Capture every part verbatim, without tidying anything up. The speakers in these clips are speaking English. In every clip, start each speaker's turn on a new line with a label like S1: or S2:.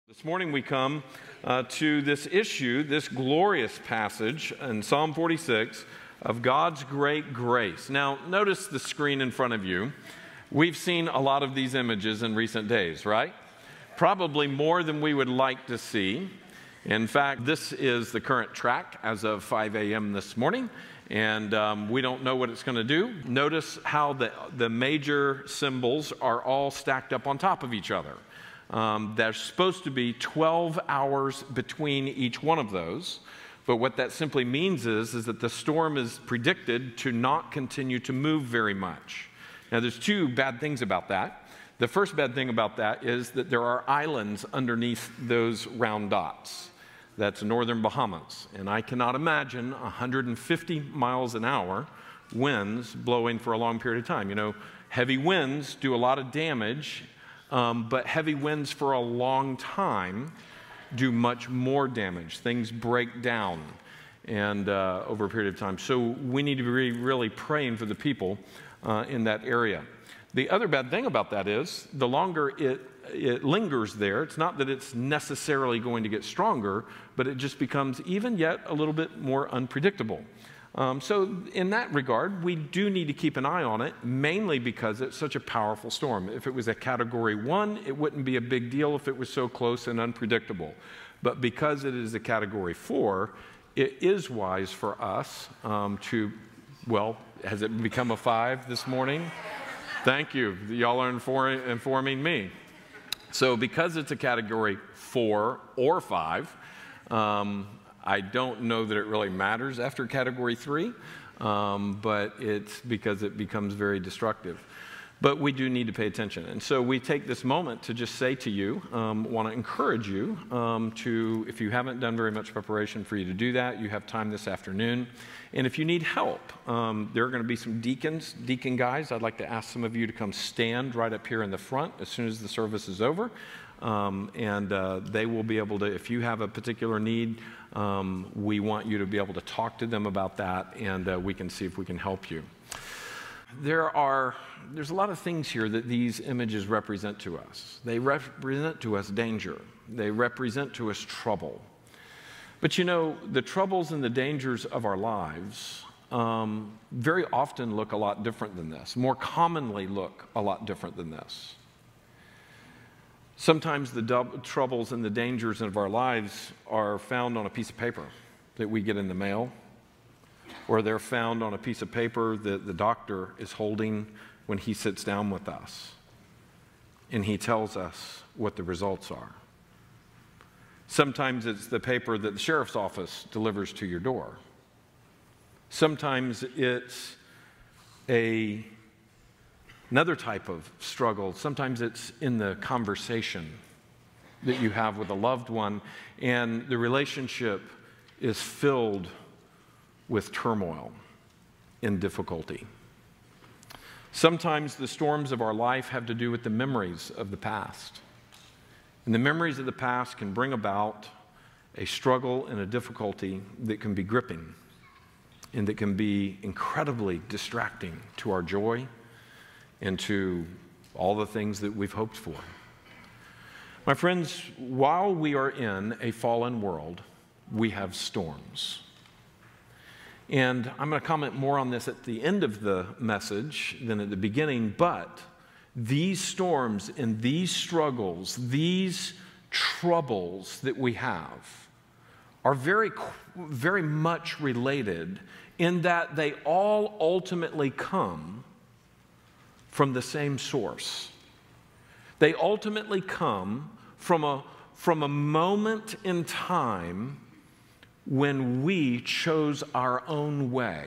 S1: This morning we come uh, to this issue, this glorious passage in Psalm forty-six of God's great grace. Now, notice the screen in front of you. We've seen a lot of these images in recent days, right? Probably more than we would like to see. In fact, this is the current track as of five a.m. this morning, and um, we don't know what it's going to do. Notice how the, the major symbols are all stacked up on top of each other. Um, there's supposed to be twelve hours between each one of those, but what that simply means is, is that the storm is predicted to not continue to move very much. Now, there's two bad things about that. The first bad thing about that is that there are islands underneath those round dots. That's northern Bahamas, and I cannot imagine one hundred fifty miles an hour winds blowing for a long period of time. You know, heavy winds do a lot of damage. Um, but heavy winds for a long time do much more damage. Things break down and uh, over a period of time. So we need to be really praying for the people uh, in that area. The other bad thing about that is the longer it, it lingers there, it's not that it's necessarily going to get stronger, but it just becomes even yet a little bit more unpredictable. Um, so in that regard, we do need to keep an eye on it, mainly because it's such a powerful storm. If it was a category one, it wouldn't be a big deal if it was so close and unpredictable. But because it is a category four, it is wise for us um, to, well, has it become a five this morning? Thank you. Y'all are inform- informing me. So because it's a category four or five, um, I don't know that it really matters after category three, um, but it's because it becomes very destructive. But we do need to pay attention. And so we take this moment to just say to you, um, want to encourage you um, to, if you haven't done very much preparation for you to do that, you have time this afternoon. And if you need help, um, there are going to be some deacons, deacon guys. I'd like to ask some of you to come stand right up here in the front as soon as the service is over. Um, and uh, they will be able to, if you have a particular need, um, we want you to be able to talk to them about that, and uh, we can see if we can help you. There are, there's a lot of things here that these images represent to us. They represent to us danger. They represent to us trouble. But you know, the troubles and the dangers of our lives um, very often look a lot different than this, more commonly look a lot different than this. Sometimes the dub- troubles and the dangers of our lives are found on a piece of paper that we get in the mail, or they're found on a piece of paper that the doctor is holding when he sits down with us, and he tells us what the results are. Sometimes it's the paper that the sheriff's office delivers to your door. Sometimes it's a Another type of struggle, sometimes it's in the conversation that you have with a loved one, and the relationship is filled with turmoil and difficulty. Sometimes the storms of our life have to do with the memories of the past. And the memories of the past can bring about a struggle and a difficulty that can be gripping and that can be incredibly distracting to our joy and to all the things that we've hoped for. My friends, while we are in a fallen world, we have storms. And I'm going to comment more on this at the end of the message than at the beginning, but these storms and these struggles, these troubles that we have are very, very much related in that they all ultimately come from the same source. They ultimately come from a, from a moment in time when we chose our own way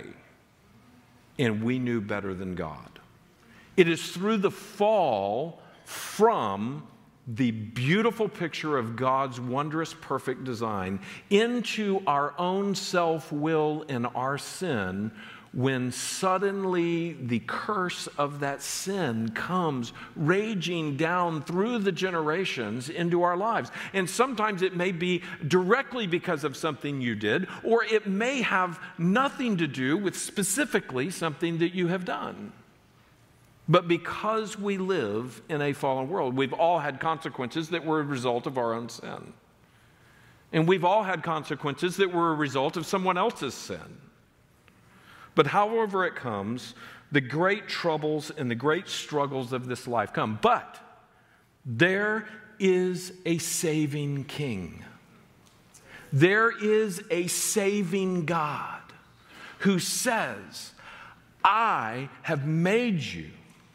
S1: and we knew better than God. It is through the fall from the beautiful picture of God's wondrous, perfect design into our own self-will and our sin when suddenly the curse of that sin comes raging down through the generations into our lives. And sometimes it may be directly because of something you did, or it may have nothing to do with specifically something that you have done. But because we live in a fallen world, we've all had consequences that were a result of our own sin. And we've all had consequences that were a result of someone else's sin. But however it comes, the great troubles and the great struggles of this life come. But there is a saving King. There is a saving God who says, I have made you.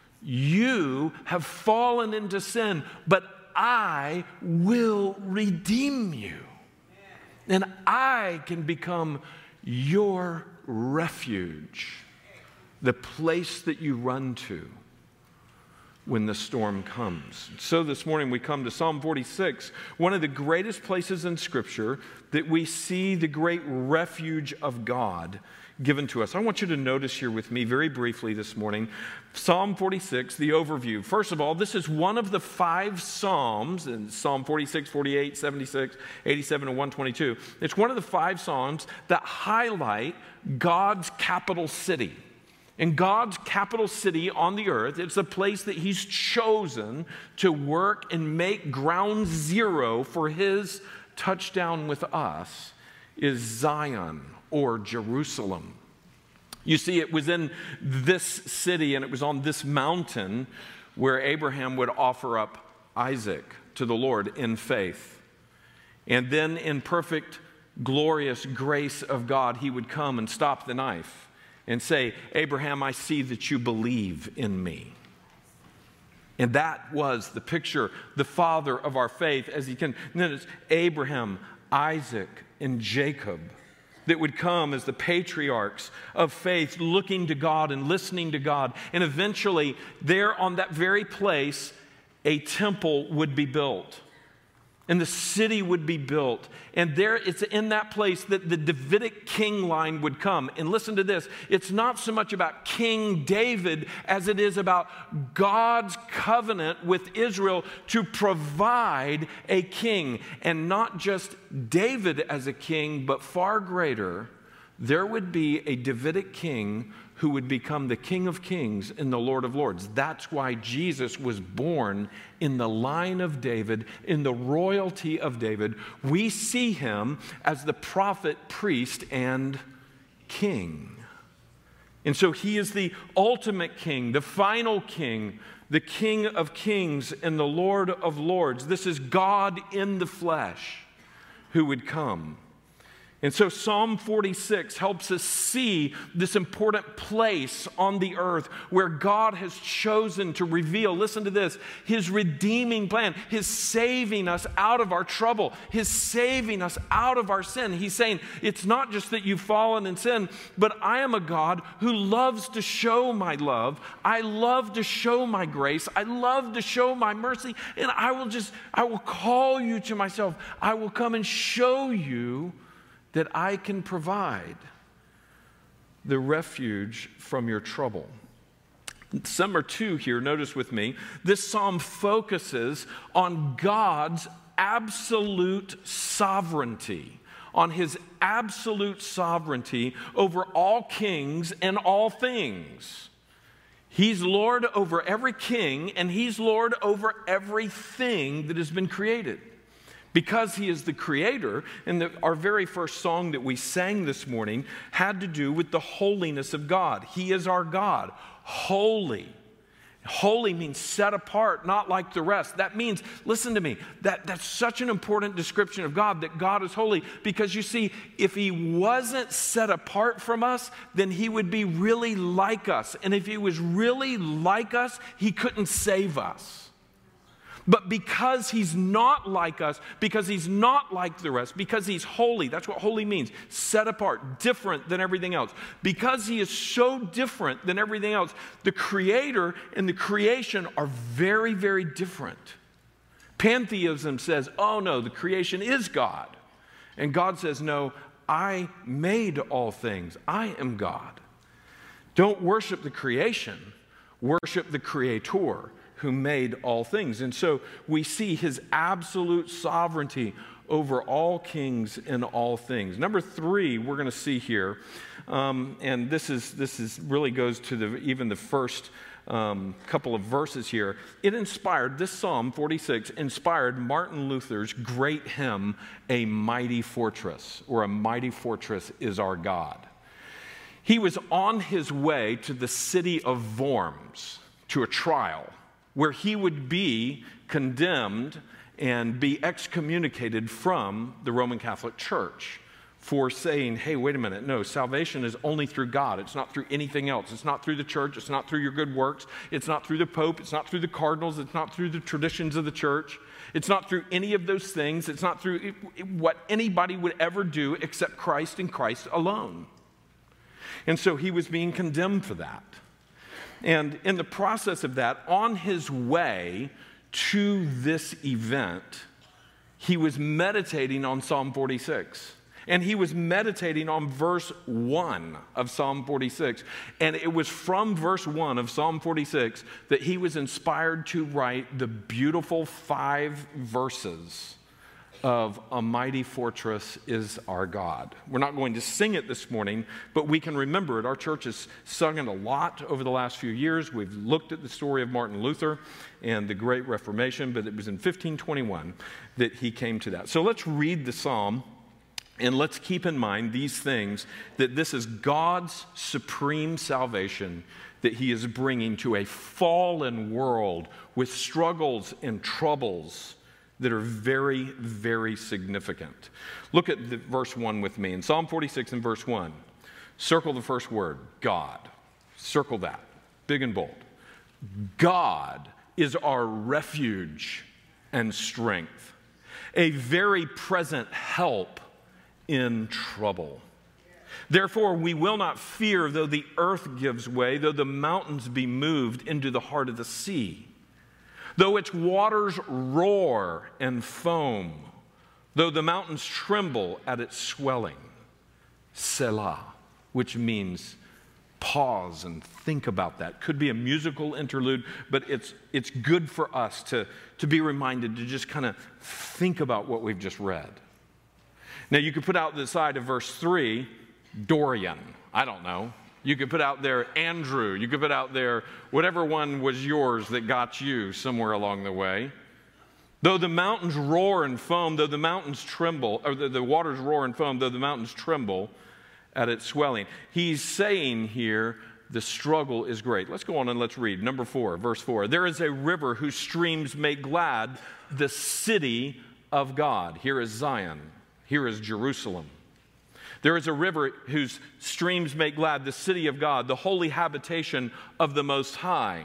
S1: You have fallen into sin, but I will redeem you. And I can become your refuge, the place that you run to when the storm comes. So this morning we come to Psalm forty-six, one of the greatest places in Scripture that we see the great refuge of God given to us. I want you to notice here with me very briefly this morning, Psalm forty-six, the overview. First of all, this is one of the five Psalms, in Psalm forty-six, forty-eight, seventy-six, eighty-seven, and one twenty-two. It's one of the five Psalms that highlight God's capital city. And God's capital city on the earth, it's a place that He's chosen to work and make ground zero for His touchdown with us, is Zion, or Jerusalem. You see, it was in this city and it was on this mountain where Abraham would offer up Isaac to the Lord in faith. And then in perfect, glorious grace of God, He would come and stop the knife and say, Abraham, I see that you believe in me. And that was the picture, the father of our faith, as he can. And then it's Abraham, Isaac, and Jacob that would come as the patriarchs of faith, looking to God and listening to God. And eventually, there on that very place, a temple would be built. And the city would be built. And there, it's in that place that the Davidic king line would come. And listen to this. It's not so much about King David as it is about God's covenant with Israel to provide a king. And not just David as a king, but far greater, there would be a Davidic king who would become the King of Kings and the Lord of Lords. That's why Jesus was born in the line of David, in the royalty of David. We see Him as the prophet, priest, and king. And so He is the ultimate king, the final king, the King of Kings and the Lord of Lords. This is God in the flesh who would come. And so Psalm forty-six helps us see this important place on the earth where God has chosen to reveal, listen to this, His redeeming plan, His saving us out of our trouble, His saving us out of our sin. He's saying, it's not just that you've fallen in sin, but I am a God who loves to show my love. I love to show my grace. I love to show my mercy. And I will just, I will call you to myself. I will come and show you that I can provide the refuge from your trouble. Number two here, notice with me, this psalm focuses on God's absolute sovereignty, on His absolute sovereignty over all kings and all things. He's Lord over every king, and He's Lord over everything that has been created. Because He is the creator, and the, our very first song that we sang this morning had to do with the holiness of God. He is our God, holy. Holy means set apart, not like the rest. That means, listen to me, that, that's such an important description of God, that God is holy. Because you see, if He wasn't set apart from us, then He would be really like us. And if He was really like us, He couldn't save us. But because He's not like us, because He's not like the rest, because He's holy, that's what holy means, set apart, different than everything else. Because He is so different than everything else, the Creator and the creation are very, very different. Pantheism says, oh no, the creation is God. And God says, no, I made all things. I am God. Don't worship the creation, worship the Creator who made all things. And so we see His absolute sovereignty over all kings and all things. Number three, we're going to see here, um, and this is this is really goes to the even the first um, couple of verses here. It inspired, this Psalm forty-six inspired Martin Luther's great hymn, A Mighty Fortress, or A Mighty Fortress is Our God. He was on his way to the city of Worms, to a trial, where he would be condemned and be excommunicated from the Roman Catholic Church for saying, hey, wait a minute, no, salvation is only through God. It's not through anything else. It's not through the church. It's not through your good works. It's not through the Pope. It's not through the cardinals. It's not through the traditions of the church. It's not through any of those things. It's not through what anybody would ever do except Christ and Christ alone. And so he was being condemned for that. And in the process of that, on his way to this event, he was meditating on Psalm forty-six. And he was meditating on verse one of Psalm forty-six. And it was from verse one of Psalm forty-six that he was inspired to write the beautiful five verses of A Mighty Fortress is Our God. We're not going to sing it this morning, but we can remember it. Our church has sung it a lot over the last few years. We've looked at the story of Martin Luther and the Great Reformation, but it was in fifteen twenty-one that he came to that. So let's read the psalm, and let's keep in mind these things, that this is God's supreme salvation that he is bringing to a fallen world with struggles and troubles that are very, very significant. Look at the verse one with me. In Psalm forty-six and verse one, circle the first word, God. Circle that, big and bold. God is our refuge and strength, a very present help in trouble. Therefore, we will not fear though the earth gives way, though the mountains be moved into the heart of the sea. Though its waters roar and foam, though the mountains tremble at its swelling. Selah, which means pause and think about that. Could be a musical interlude, but it's, it's good for us to, to be reminded to just kind of think about what we've just read. Now, you could put out the side of verse three, Dorian. I don't know. You could put out there Andrew. You could put out there whatever one was yours that got you somewhere along the way. Though the mountains roar and foam, though the mountains tremble, or the, the waters roar and foam, though the mountains tremble at its swelling. He's saying here, the struggle is great. Let's go on and let's read. Number four, verse four. There is a river whose streams make glad the city of God. Here is Zion. Here is Jerusalem. There is a river whose streams make glad the city of God, the holy habitation of the Most High.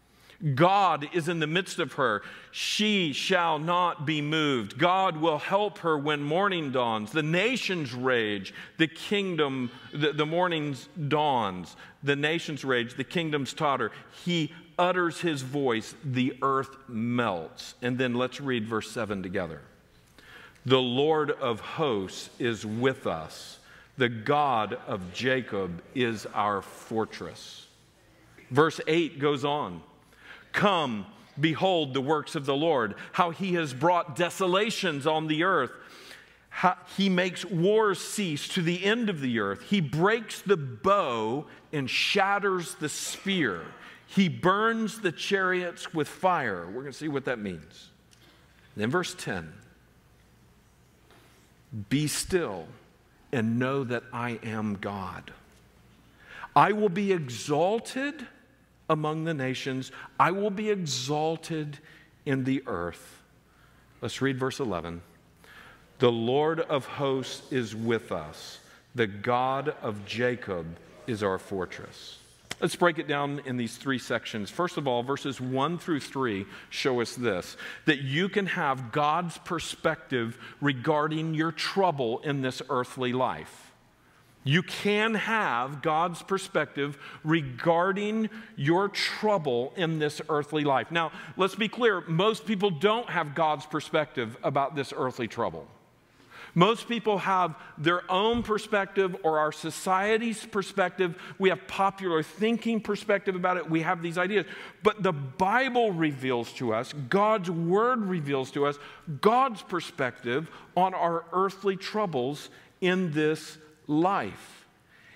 S1: God is in the midst of her. She shall not be moved. God will help her when morning dawns. The nations rage, the kingdom, the, the morning dawns. The nations rage, the kingdoms totter. He utters his voice, the earth melts. And then let's read verse seven together. The Lord of hosts is with us. The God of Jacob is our fortress. Verse eight goes on. Come, behold the works of the Lord, how he has brought desolations on the earth. How he makes wars cease to the end of the earth. He breaks the bow and shatters the spear. He burns the chariots with fire. We're going to see what that means. Then verse ten. Be still and know that I am God. I will be exalted among the nations. I will be exalted in the earth. Let's read verse eleven. The Lord of hosts is with us. The God of Jacob is our fortress. Let's break it down in these three sections. First of all, verses one through three show us this, that you can have God's perspective regarding your trouble in this earthly life. You can have God's perspective regarding your trouble in this earthly life. Now, let's be clear, most people don't have God's perspective about this earthly trouble. Most people have their own perspective or our society's perspective. We have popular thinking perspective about it. We have these ideas. But the Bible reveals to us, God's Word reveals to us, God's perspective on our earthly troubles in this life.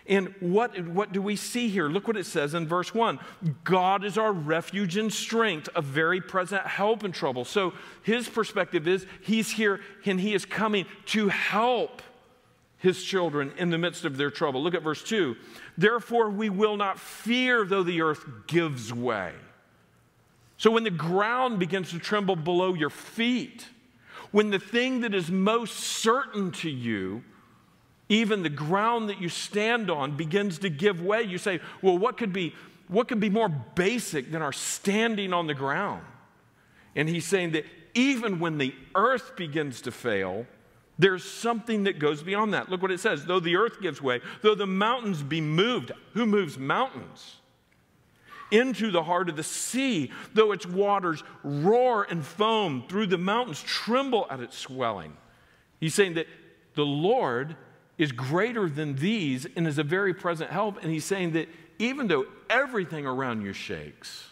S1: And what, what do we see here? Look what it says in verse one. God is our refuge and strength, a very present help in trouble. So his perspective is he's here and he is coming to help his children in the midst of their trouble. Look at verse two. Therefore we will not fear though the earth gives way. So when the ground begins to tremble below your feet, when the thing that is most certain to you, even the ground that you stand on, begins to give way, you say, well, what could be, what could be more basic than our standing on the ground? And he's saying that even when the earth begins to fail, there's something that goes beyond that. Look what it says. Though the earth gives way, though the mountains be moved. Who moves mountains? Into the heart of the sea, though its waters roar and foam, through the mountains tremble at its swelling. He's saying that the Lord is greater than these and is a very present help. And he's saying that even though everything around you shakes,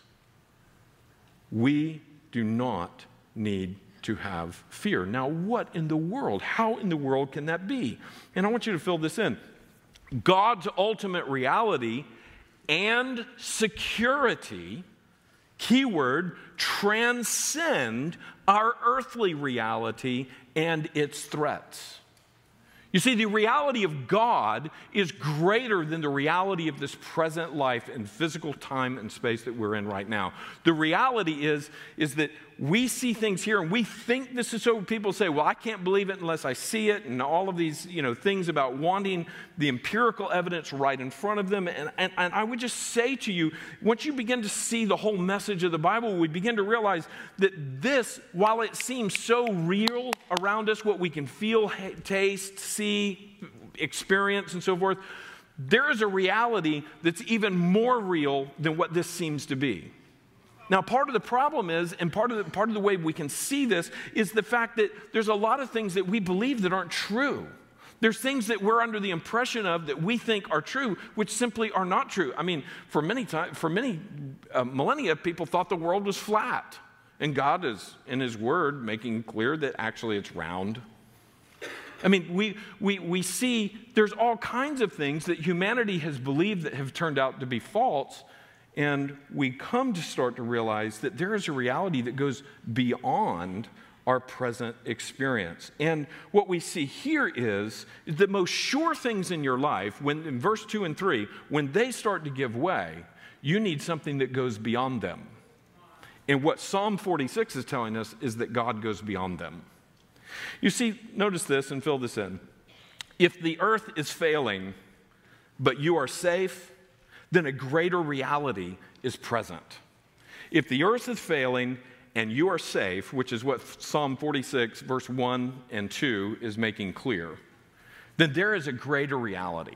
S1: we do not need to have fear. Now, what in the world? How in the world can that be? And I want you to fill this in. God's ultimate reality and security, keyword, transcend our earthly reality and its threats. You see, the reality of God is greater than the reality of this present life and physical time and space that we're in right now. The reality is, is that we see things here and we think this is so. People say, well, I can't believe it unless I see it, and all of these, you know, things about wanting the empirical evidence right in front of them. And, and, and I would just say to you, once you begin to see the whole message of the Bible, we begin to realize that this, while it seems so real around us, what we can feel, taste, see, experience, and so forth, there is a reality that's even more real than what this seems to be. Now, part of the problem is, and part of the, part of the way we can see this, is the fact that there's a lot of things that we believe that aren't true. There's things that we're under the impression of that we think are true, which simply are not true. I mean, for many time, for many uh, millennia, people thought the world was flat. And God is, in his word, making clear that actually it's round. I mean, we, we, we see there's all kinds of things that humanity has believed that have turned out to be false. And we come to start to realize that there is a reality that goes beyond our present experience. And what we see here is, is the most sure things in your life, when in verse two and three, when they start to give way, you need something that goes beyond them. And what Psalm forty-six is telling us is that God goes beyond them. You see, notice this and fill this in. If the earth is failing, but you are safe, then a greater reality is present. If the earth is failing and you are safe, which is what Psalm forty-six, verse one and two is making clear, then there is a greater reality.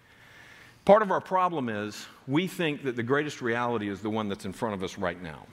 S1: Part of our problem is we think that the greatest reality is the one that's in front of us right now.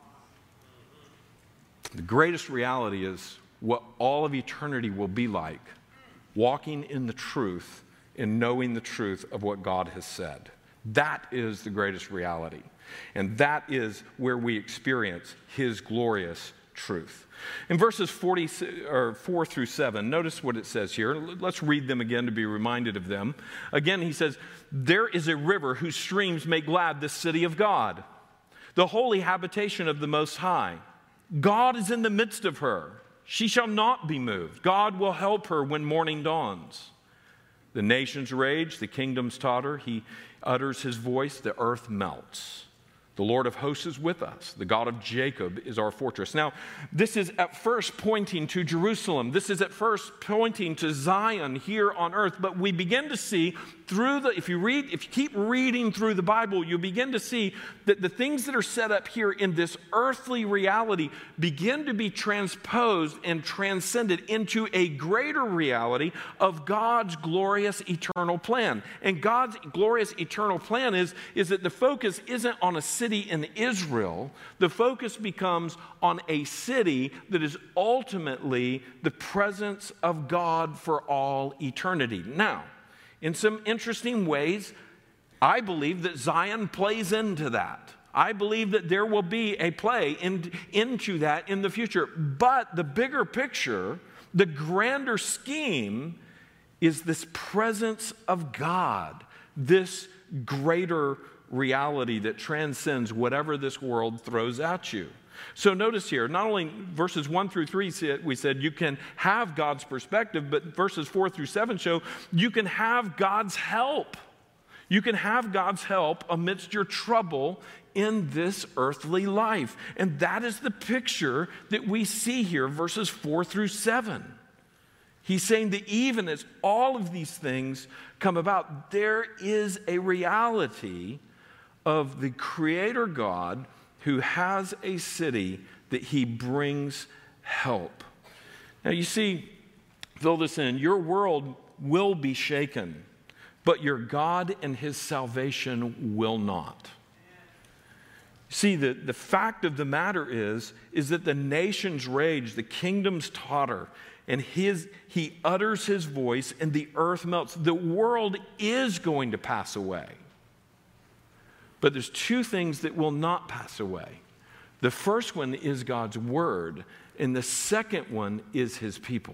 S1: The greatest reality is what all of eternity will be like, walking in the truth and knowing the truth of what God has said. That is the greatest reality. And that is where we experience his glorious truth. In verses forty, or four through seven, notice what it says here. Let's read them again to be reminded of them. Again, he says, there is a river whose streams make glad the city of God, the holy habitation of the Most High. God is in the midst of her. She shall not be moved. God will help her when morning dawns. The nations rage, the kingdoms totter. He utters his voice, the earth melts. The Lord of hosts is with us. The God of Jacob is our fortress. Now, this is at first pointing to Jerusalem. This is at first pointing to Zion here on earth. But we begin to see through the, if you read, if you keep reading through the Bible, you begin to see that the things that are set up here in this earthly reality begin to be transposed and transcended into a greater reality of God's glorious eternal plan. And God's glorious eternal plan is, is that the focus isn't on a city in Israel. The focus becomes on a city that is ultimately the presence of God for all eternity. Now, in some interesting ways, I believe that Zion plays into that. I believe that there will be a play in, into that in the future. But the bigger picture, the grander scheme, is this presence of God this greater reality that transcends whatever this world throws at you. So notice here, not only verses one through three, we said you can have God's perspective, but verses four through seven show you can have God's help. You can have God's help amidst your trouble in this earthly life. And that is the picture that we see here, verses four through seven. He's saying that even as all of these things come about, there is a reality of the Creator God who has a city that he brings help. Now you see, fill this in, your world will be shaken, but your God and his salvation will not. See, the, the fact of the matter is, is that the nations rage, the kingdoms totter, and his, he utters his voice and the earth melts. The world is going to pass away. But there's two things that will not pass away. The first one is God's word, and the second one is his people.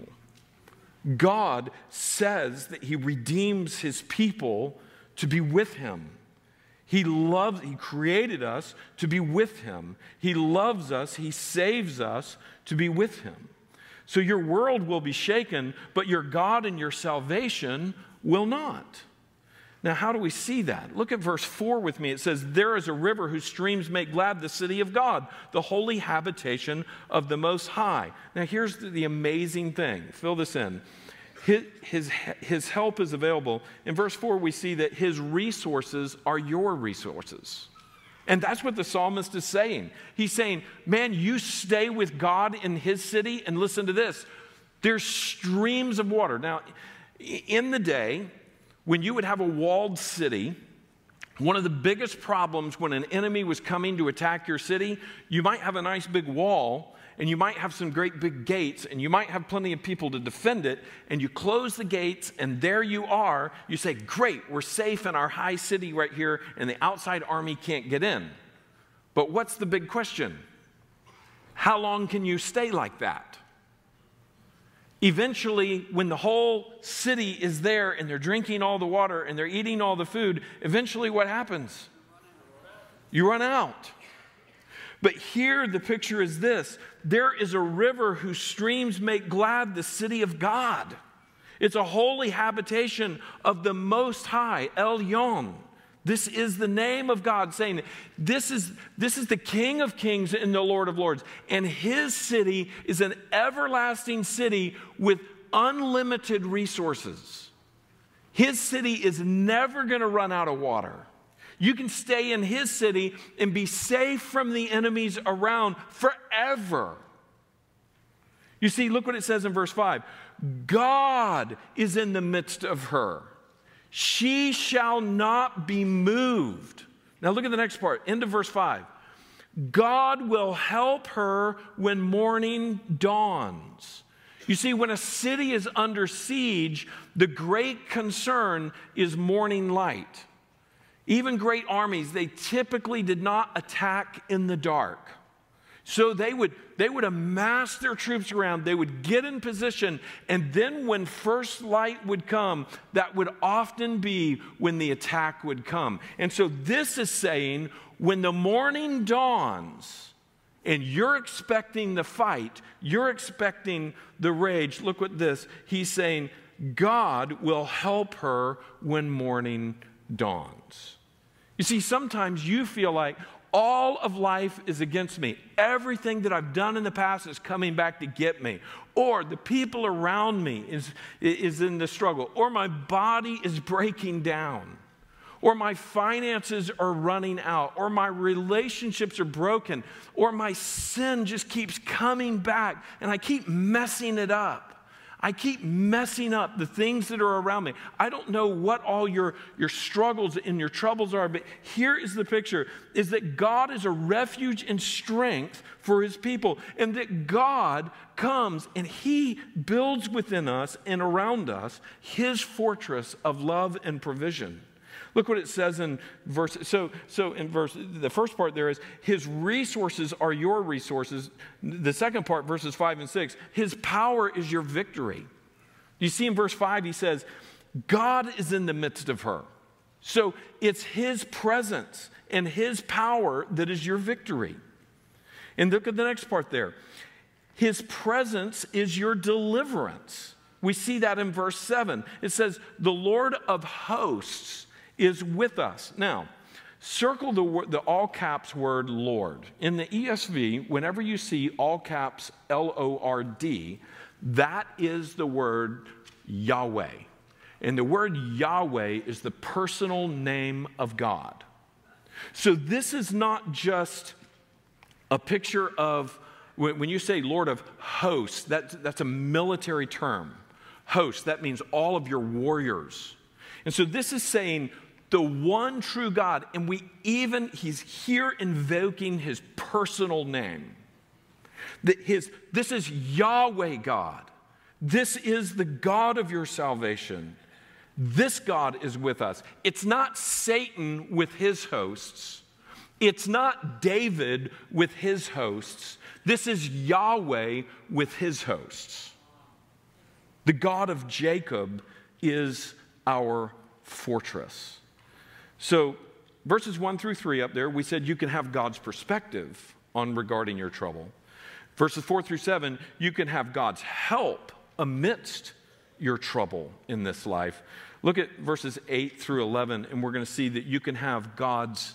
S1: God says that he redeems his people to be with him. He loves, he created us to be with him. He loves us, he saves us to be with him. So your world will be shaken, but your God and your salvation will not. Now, how do we see that? Look at verse four with me. It says, there is a river whose streams make glad the city of God, the holy habitation of the Most High. Now, here's the, the amazing thing. Fill this in. His, his, his help is available. In verse four, we see that his resources are your resources. And that's what the psalmist is saying. He's saying, man, you stay with God in his city, and listen to this. There's streams of water. Now, in the day, when you would have a walled city, one of the biggest problems when an enemy was coming to attack your city, you might have a nice big wall, and you might have some great big gates, and you might have plenty of people to defend it, and you close the gates, and there you are. You say, great, we're safe in our high city right here, and the outside army can't get in. But what's the big question? How long can you stay like that? Eventually, when the whole city is there and they're drinking all the water and they're eating all the food, eventually what happens? You run out. But here the picture is this. There is a river whose streams make glad the city of God. It's a holy habitation of the Most High, Elyon. This is the name of God, saying this is, this is the King of Kings and the Lord of Lords. And his city is an everlasting city with unlimited resources. His city is never going to run out of water. You can stay in his city and be safe from the enemies around forever. You see, look what it says in verse five. God is in the midst of her. She shall not be moved. Now look at the next part, end of verse five. God will help her when morning dawns. You see, when a city is under siege, the great concern is morning light. Even great armies, they typically did not attack in the dark. So they would, they would amass their troops around, they would get in position, and then when first light would come, that would often be when the attack would come. And so this is saying, when the morning dawns, and you're expecting the fight, you're expecting the rage, look at this. He's saying, God will help her when morning dawns. You see, sometimes you feel like all of life is against me. Everything that I've done in the past is coming back to get me. Or the people around me is, is in the struggle. Or my body is breaking down. Or my finances are running out. Or my relationships are broken. Or my sin just keeps coming back and I keep messing it up. I keep messing up the things that are around me. I don't know what all your, your struggles and your troubles are, but here is the picture, is that God is a refuge and strength for his people, and that God comes and he builds within us and around us his fortress of love and provision. Look what it says in verse, so, so in verse, the first part there is, his resources are your resources. The second part, verses five and six, his power is your victory. You see in verse five, he says, God is in the midst of her. So it's his presence and his power that is your victory. And look at the next part there. His presence is your deliverance. We see that in verse seven. It says, the Lord of hosts is with us. Now, circle the, the all caps word Lord. In the E S V, whenever you see all caps L O R D, that is the word Yahweh. And the word Yahweh is the personal name of God. So this is not just a picture of, when you say Lord of hosts, that, that's a military term. Host, that means all of your warriors. And so this is saying the one true God, and we even, he's here invoking his personal name. That his, this is Yahweh God. This is the God of your salvation. This God is with us. It's not Satan with his hosts. It's not David with his hosts. This is Yahweh with his hosts. The God of Jacob is our fortress. So verses one through three up there, we said you can have God's perspective on regarding your trouble. Verses four through seven, you can have God's help amidst your trouble in this life. Look at verses eight through eleven, and we're going to see that you can have God's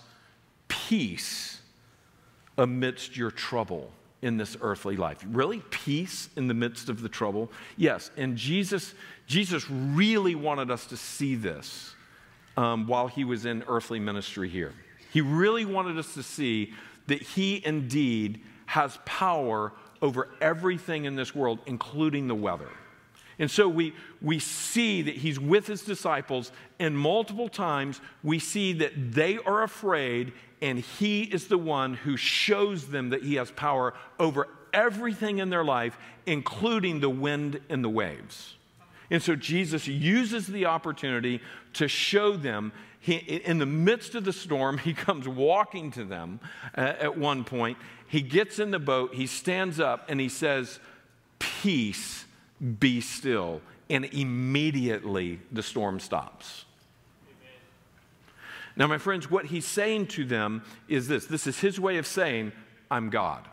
S1: peace amidst your trouble in this earthly life. Really? Peace in the midst of the trouble? Yes, and Jesus, Jesus really wanted us to see this um, while he was in earthly ministry here. He really wanted us to see that he indeed has power over everything in this world, including the weather. And so we, we see that he's with his disciples, and multiple times we see that they are afraid, and he is the one who shows them that he has power over everything in their life, including the wind and the waves. And so Jesus uses the opportunity to show them. He, in the midst of the storm, he comes walking to them uh, at one point. He gets in the boat, he stands up, and he says, "Peace, be still." And immediately the storm stops. Amen. Now, my friends, what he's saying to them is this. This is his way of saying, I'm God.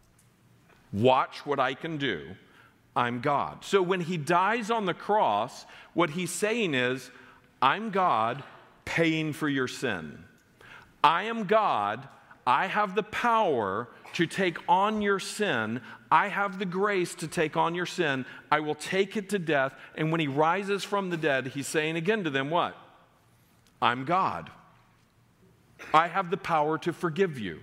S1: Watch what I can do. I'm God. So when he dies on the cross, what he's saying is, I'm God paying for your sin. I am God. I have the power to take on your sin. I have the grace to take on your sin. I will take it to death. And when he rises from the dead, he's saying again to them, what? I'm God. I have the power to forgive you.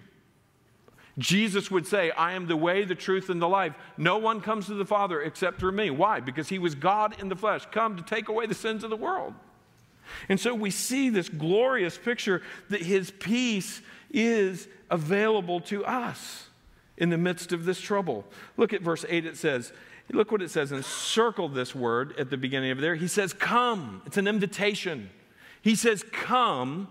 S1: Jesus would say, I am the way, the truth, and the life. No one comes to the Father except through me. Why? Because he was God in the flesh, come to take away the sins of the world. And so we see this glorious picture that his peace is available to us in the midst of this trouble. Look at verse eight. It says, look what it says, and circle this word at the beginning of there. He says, come. It's an invitation. He says, come,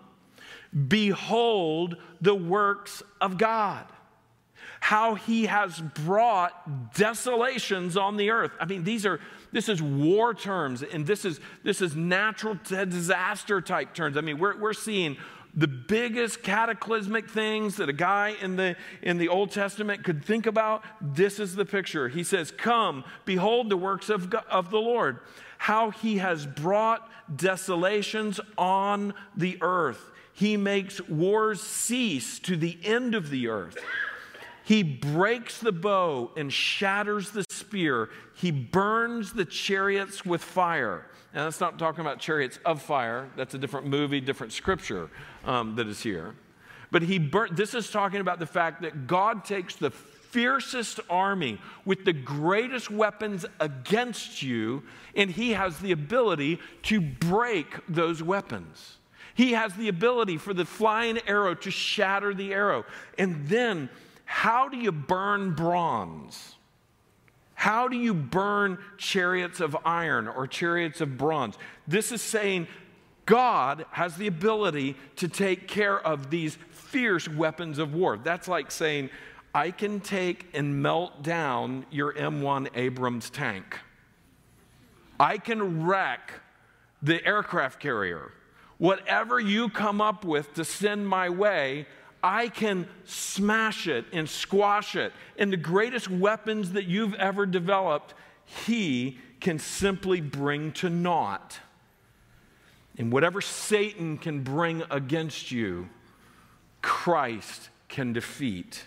S1: behold the works of God. How he has brought desolations on the earth. I mean, these are, this is war terms, and this is, this is natural disaster type terms. I mean, we're, we're seeing the biggest cataclysmic things that a guy in the, in the Old Testament could think about. This is the picture. He says, come, behold the works of, God, of the Lord, how he has brought desolations on the earth. He makes wars cease to the end of the earth. He breaks the bow and shatters the spear. He burns the chariots with fire. Now, that's not talking about chariots of fire. That's a different movie, different scripture um, that is here. But he bur- this is talking about the fact that God takes the fiercest army with the greatest weapons against you, and he has the ability to break those weapons. He has the ability for the flying arrow to shatter the arrow. And then, how do you burn bronze? How do you burn chariots of iron or chariots of bronze? This is saying God has the ability to take care of these fierce weapons of war. That's like saying, I can take and melt down your M one Abrams tank. I can wreck the aircraft carrier. Whatever you come up with to send my way, I can smash it and squash it. And the greatest weapons that you've ever developed, he can simply bring to naught. And whatever Satan can bring against you, Christ can defeat.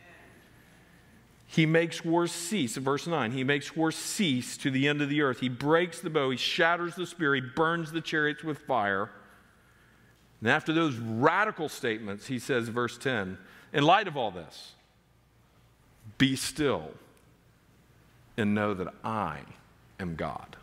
S1: He makes wars cease, verse nine, he makes wars cease to the end of the earth. He breaks the bow, he shatters the spear, he burns the chariots with fire. And after those radical statements, he says, verse ten, in light of all this, be still and know that I am God.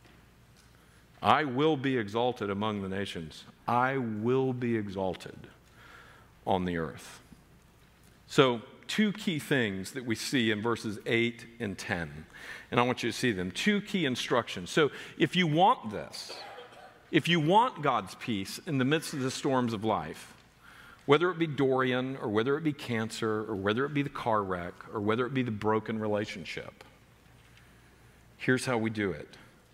S1: I will be exalted among the nations. I will be exalted on the earth. So, two key things that we see in verses eight and ten. And I want you to see them. Two key instructions. So, if you want this, if you want God's peace in the midst of the storms of life, whether it be Dorian or whether it be cancer or whether it be the car wreck or whether it be the broken relationship, here's how we do it.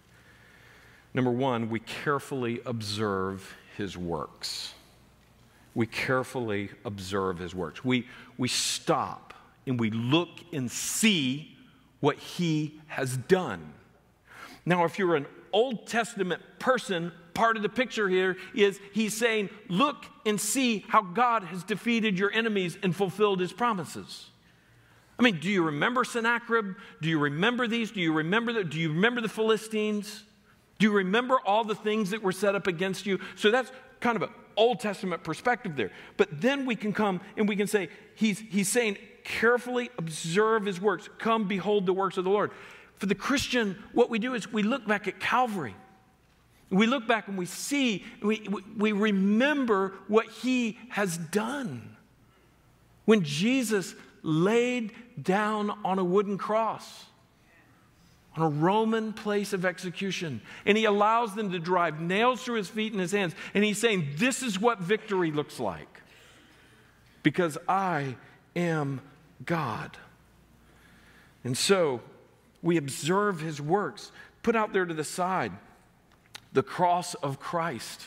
S1: Number one, we carefully observe his works. We carefully observe his works. We, we stop and we look and see what he has done. Now, if you're an Old Testament person, part of the picture here is he's saying, look and see how God has defeated your enemies and fulfilled his promises. I mean, do you remember Sennacherib? Do you remember these? Do you remember the, do you remember the Philistines? Do you remember all the things that were set up against you? So that's kind of an Old Testament perspective there. But then we can come and we can say, he's, he's saying, carefully observe his works. Come behold the works of the Lord. For the Christian, what we do is we look back at Calvary. We look back and we see, we, we remember what he has done. When Jesus laid down on a wooden cross, on a Roman place of execution, and he allows them to drive nails through his feet and his hands, and he's saying, this is what victory looks like, because I am God. And so we observe his works. Put out there to the side the cross of Christ.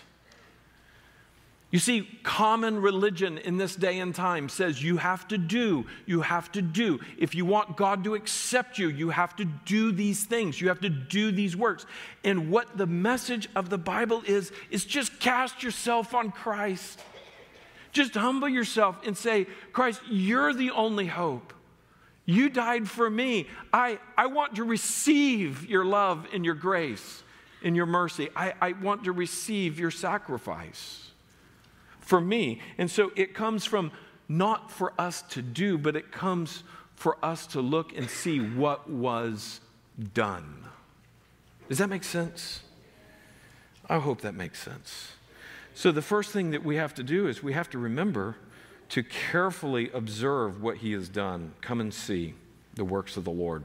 S1: You see, common religion in this day and time says you have to do, you have to do. If you want God to accept you, you have to do these things. You have to do these works. And what the message of the Bible is, is just cast yourself on Christ. Just humble yourself and say, Christ, you're the only hope. You died for me. I, I want to receive your love and your grace and your mercy. I, I want to receive your sacrifice for me. And so it comes from not for us to do, but it comes for us to look and see what was done. Does that make sense? I hope that makes sense. So the first thing that we have to do is we have to remember to carefully observe what he has done. Come and see the works of the Lord.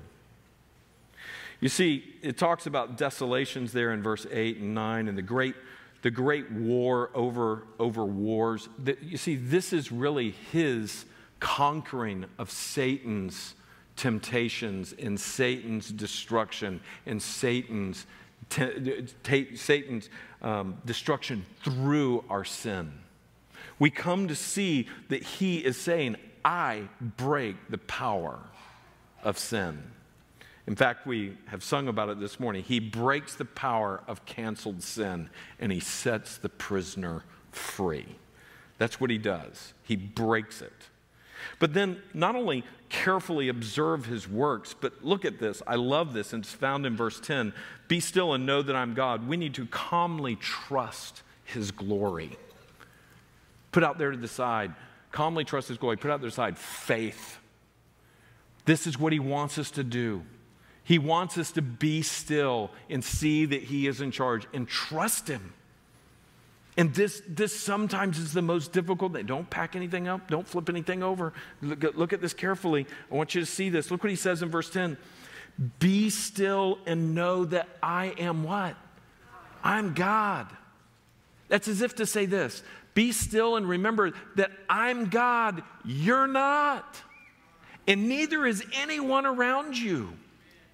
S1: You see, it talks about desolations there in verse eight and nine and the great The great war over, over wars. You see, this is really his conquering of Satan's temptations and Satan's destruction and Satan's, te- te- Satan's um, destruction through our sin. We come to see that he is saying, I break the power of sin. In fact, we have sung about it this morning. He breaks the power of canceled sin, and he sets the prisoner free. That's what he does. He breaks it. But then not only carefully observe his works, but look at this. I love this, and it's found in verse ten. Be still and know that I'm God. We need to calmly trust his glory. Put out there to the side, calmly trust his glory. Put out there to the side, faith. This is what he wants us to do. He wants us to be still and see that he is in charge and trust him. And this, this sometimes is the most difficult thing. Don't pack anything up. Don't flip anything over. Look at, look at this carefully. I want you to see this. Look what he says in verse ten. Be still and know that I am what? I'm God. That's as if to say this. Be still and remember that I'm God. You're not. And neither is anyone around you.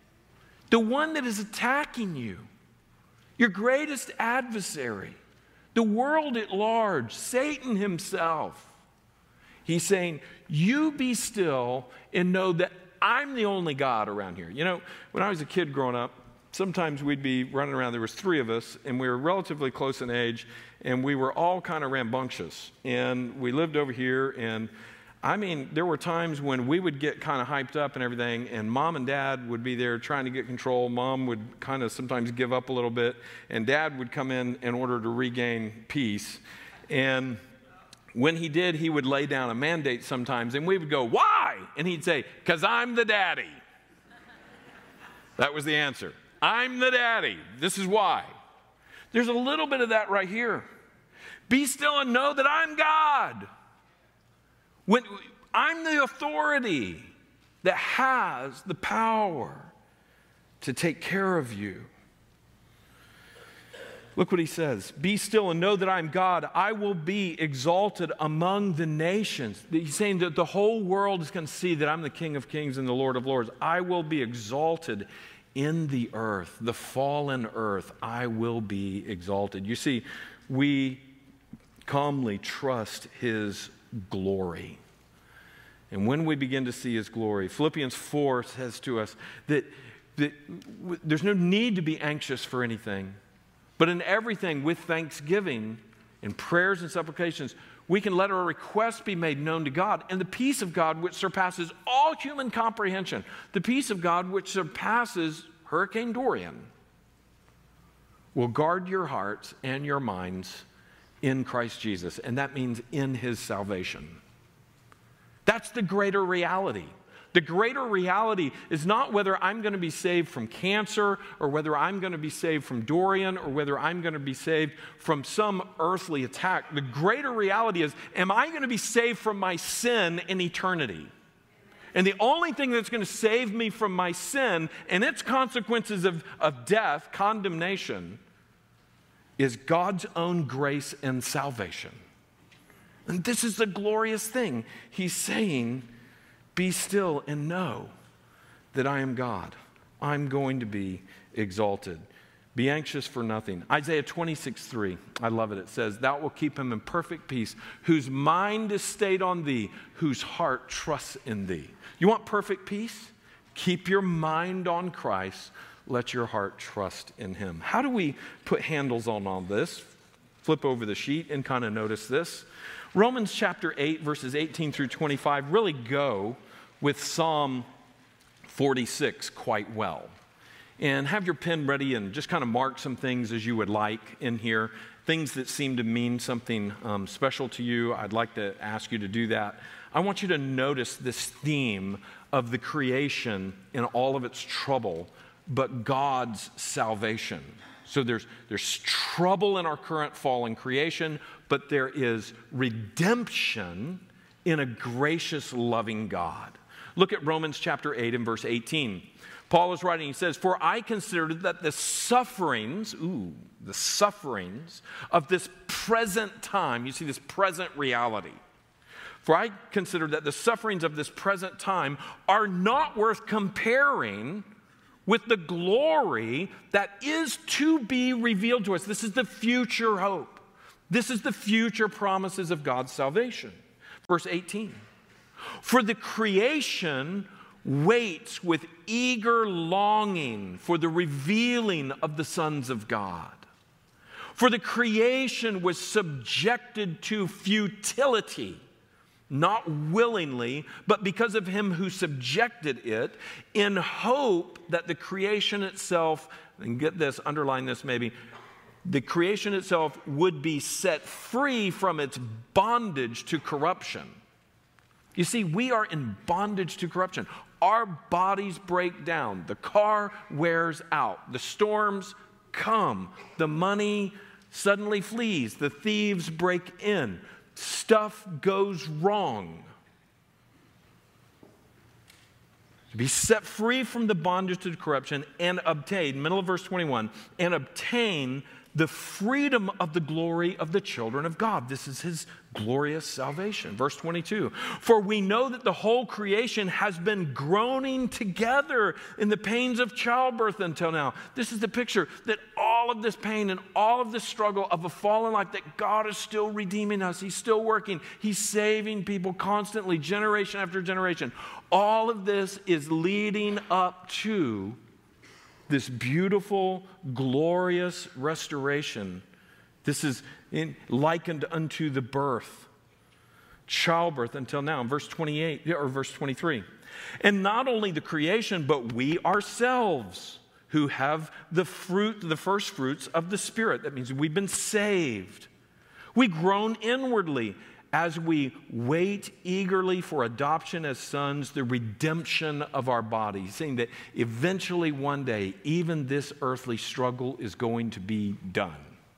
S1: The one that is attacking you, your greatest adversary, the world at large, Satan himself. He's saying, you be still and know that I'm the only God around here. You know, when I was a kid growing up, sometimes we'd be running around. There was three of us, and we were relatively close in age, and we were all kind of rambunctious. And we lived over here, and I mean, there were times when we would get kind of hyped up and everything, and Mom and Dad would be there trying to get control. Mom would kind of sometimes give up a little bit, and Dad would come in in order to regain peace. And when he did, he would lay down a mandate sometimes, and we would go, why? And he'd say, because I'm the daddy. That was the answer. I'm the daddy. This is why. There's a little bit of that right here. Be still and know that I'm God. When I'm the authority that has the power to take care of you. Look what he says. Be still and know that I'm God. I will be exalted among the nations. He's saying that the whole world is going to see that I'm the King of Kings and the Lord of Lords. I will be exalted in the earth, the fallen earth. I will be exalted. You see, we calmly trust his glory. And when we begin to see his glory, Philippians four says to us that, that w- there's no need to be anxious for anything. But in everything, with thanksgiving and prayers and supplications, we can let our requests be made known to God. And the peace of God, which surpasses all human comprehension, the peace of God, which surpasses Hurricane Dorian, will guard your hearts and your minds in Christ Jesus. And that means in his salvation. That's the greater reality. The greater reality is not whether I'm going to be saved from cancer or whether I'm going to be saved from Dorian or whether I'm going to be saved from some earthly attack. The greater reality is, am I going to be saved from my sin in eternity? And the only thing that's going to save me from my sin and its consequences of, of death, condemnation, is God's own grace and salvation. And this is the glorious thing. He's saying, be still and know that I am God. I'm going to be exalted. Be anxious for nothing. Isaiah twenty-six three, I love it. It says, thou wilt keep him in perfect peace, whose mind is stayed on thee, whose heart trusts in thee. You want perfect peace? Keep your mind on Christ. Let your heart trust in him. How do we put handles on all this? Flip over the sheet and kind of notice this. Romans chapter eight, verses eighteen through twenty-five really go with Psalm forty-six quite well. And have your pen ready and just kind of mark some things as you would like in here, things that seem to mean something um, special to you. I'd like to ask you to do that. I want you to notice this theme of the creation in all of its trouble, but God's salvation. So there's, there's trouble in our current fallen creation, but there is redemption in a gracious, loving God. Look at Romans chapter eight and verse eighteen. Paul is writing, he says, for I consider that the sufferings, ooh, the sufferings of this present time, you see this present reality. For I consider that the sufferings of this present time are not worth comparing with the glory that is to be revealed to us. This is the future hope. This is the future promises of God's salvation. Verse eighteen. For the creation waits with eager longing for the revealing of the sons of God. For the creation was subjected to futility, not willingly, but because of him who subjected it, in hope that the creation itself, and get this, underline this maybe, the creation itself would be set free from its bondage to corruption. You see, we are in bondage to corruption. Our bodies break down. The car wears out. The storms come. The money suddenly flees. The thieves break in. Stuff goes wrong. To be set free from the bondage to corruption and obtain, middle of verse twenty-one, and obtain the freedom of the glory of the children of God. This is his glorious salvation. Verse twenty-two, for we know that the whole creation has been groaning together in the pains of childbirth until now. This is the picture that all all of this pain and all of this struggle of a fallen life, that God is still redeeming us. He's still working. He's saving people constantly, generation after generation. All of this is leading up to this beautiful, glorious restoration. This is in, likened unto the birth, childbirth until now, in verse twenty-eight or verse twenty-three. And not only the creation, but we ourselves who have the fruit, the first fruits of the Spirit. That means we've been saved. We groan inwardly as we wait eagerly for adoption as sons, the redemption of our bodies, saying that eventually one day, even this earthly struggle is going to be done.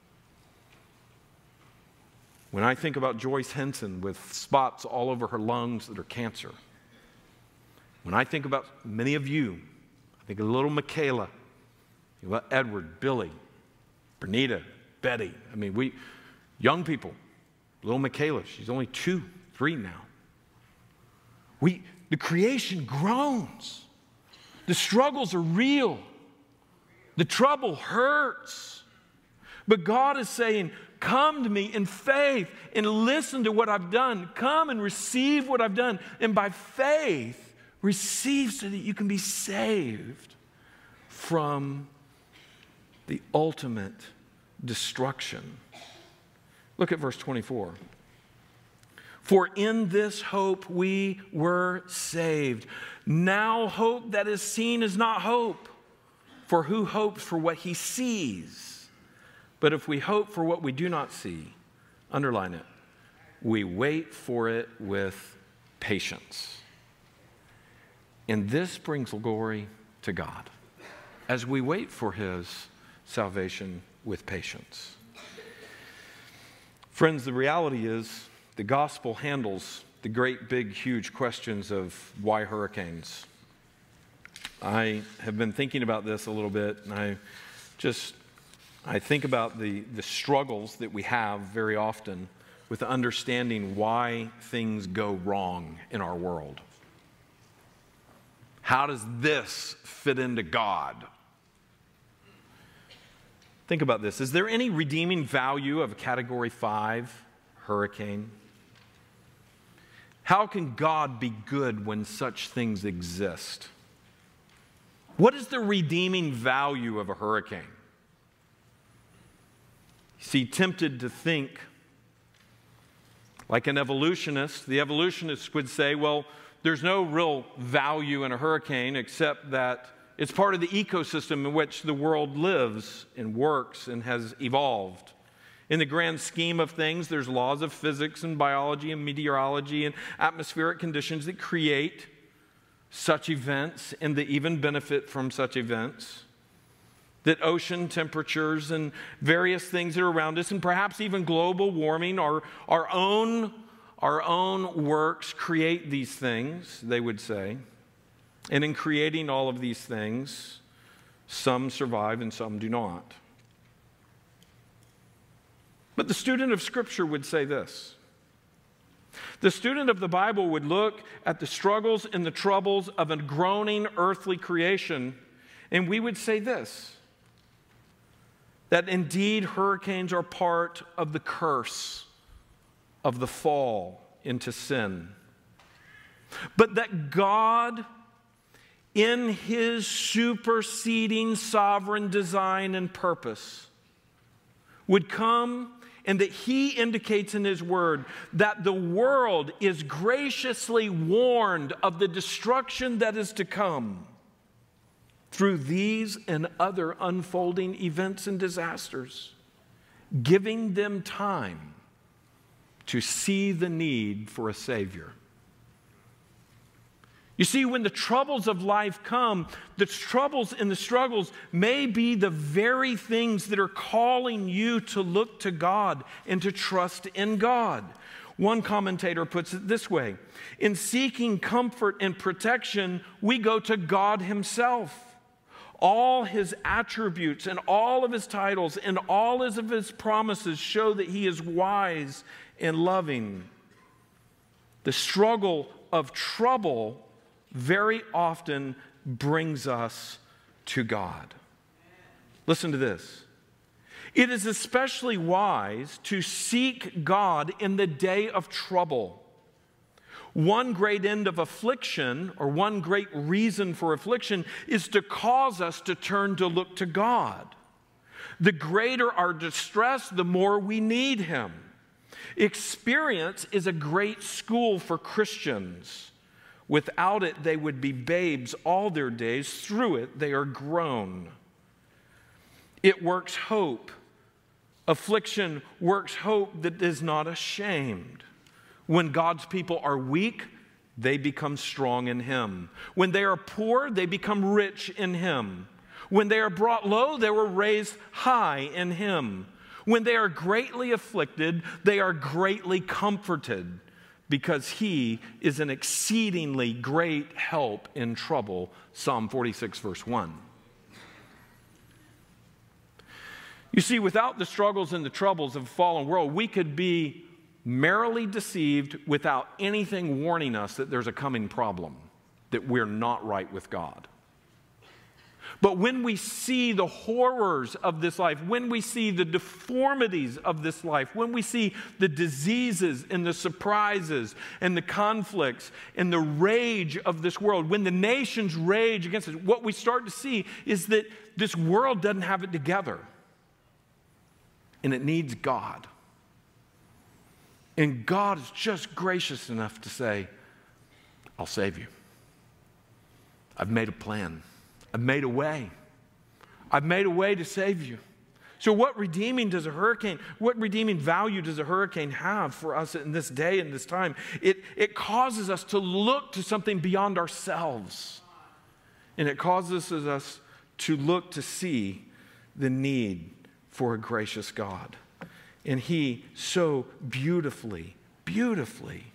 S1: When I think about Joyce Henson with spots all over her lungs that are cancer, when I think about many of you, I think of little Michaela, think about Edward, Billy, Bernita, Betty. I mean, we, young people, little Michaela, she's only two, three now. We, the creation groans. The struggles are real. The trouble hurts. But God is saying, come to me in faith and listen to what I've done. Come and receive what I've done. And by faith, receive so that you can be saved from the ultimate destruction. Look at verse twenty-four. For in this hope we were saved. Now hope that is seen is not hope. For who hopes for what he sees? But if we hope for what we do not see, underline it, we wait for it with patience. And this brings glory to God as we wait for his salvation with patience. Friends, the reality is the gospel handles the great, big, huge questions of why hurricanes. I have been thinking about this a little bit, and I just, I think about the, the struggles that we have very often with understanding why things go wrong in our world. How does this fit into God? Think about this. Is there any redeeming value of a category five hurricane? How can God be good when such things exist? What is the redeeming value of a hurricane? You see, tempted to think like an evolutionist, the evolutionists would say, well, there's no real value in a hurricane except that it's part of the ecosystem in which the world lives and works and has evolved. In the grand scheme of things, there's laws of physics and biology and meteorology and atmospheric conditions that create such events and that even benefit from such events. That ocean temperatures and various things that are around us, and perhaps even global warming, our, our own Our own works create these things, they would say. And in creating all of these things, some survive and some do not. But the student of Scripture would say this. The student of the Bible would look at the struggles and the troubles of a groaning earthly creation, and we would say this, that indeed hurricanes are part of the curse of the fall into sin. But that God, in his superseding sovereign design and purpose, would come, and that he indicates in his word that the world is graciously warned of the destruction that is to come through these and other unfolding events and disasters, giving them time to see the need for a Savior. You see, when the troubles of life come, the troubles and the struggles may be the very things that are calling you to look to God and to trust in God. One commentator puts it this way: in seeking comfort and protection, we go to God himself. All his attributes and all of his titles and all of his promises show that he is wise and loving. The struggle of trouble very often brings us to God. Listen to this. It is especially wise to seek God in the day of trouble. One great end of affliction, or one great reason for affliction, is to cause us to turn to look to God. The greater our distress, the more we need Him. Experience is a great school for Christians. Without it, they would be babes all their days. Through it, they are grown. It works hope. Affliction works hope that is not ashamed. When God's people are weak, they become strong in Him. When they are poor, they become rich in Him. When they are brought low, they were raised high in Him. When they are greatly afflicted, they are greatly comforted, because He is an exceedingly great help in trouble. Psalm forty-six, verse one. You see, without the struggles and the troubles of a fallen world, we could be merrily deceived without anything warning us that there's a coming problem, that we're not right with God. But when we see the horrors of this life, when we see the deformities of this life, when we see the diseases and the surprises and the conflicts and the rage of this world, when the nations rage against us, what we start to see is that this world doesn't have it together. And it needs God. And God is just gracious enough to say, I'll save you. I've made a plan. I've made a way. I've made a way to save you. So what redeeming does a hurricane, what redeeming value does a hurricane have for us in this day and this time? It, it causes us to look to something beyond ourselves. And it causes us to look to see the need for a gracious God. And He so beautifully, beautifully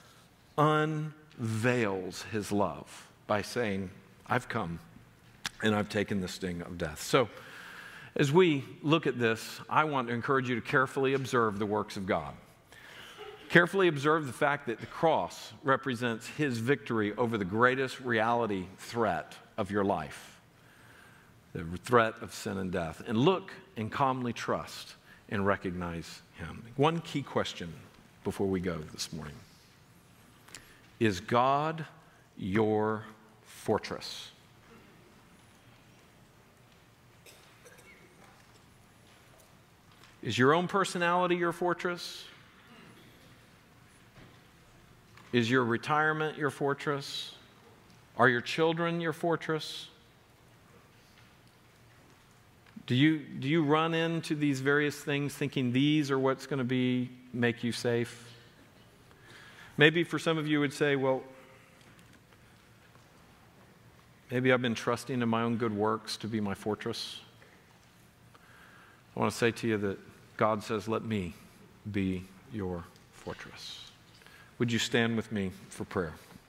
S1: unveils His love by saying, I've come and I've taken the sting of death. So as we look at this, I want to encourage you to carefully observe the works of God. Carefully observe the fact that the cross represents His victory over the greatest reality threat of your life, the threat of sin and death. And look and calmly trust and recognize Him. One key question before we go this morning. Is God your fortress? Is your own personality your fortress? Is your retirement your fortress? Are your children your fortress? Do you, do you run into these various things thinking these are what's going to be make you safe? Maybe for some of you would say, well, maybe I've been trusting in my own good works to be my fortress. I want to say to you that God says, let me be your fortress. Would you stand with me for prayer?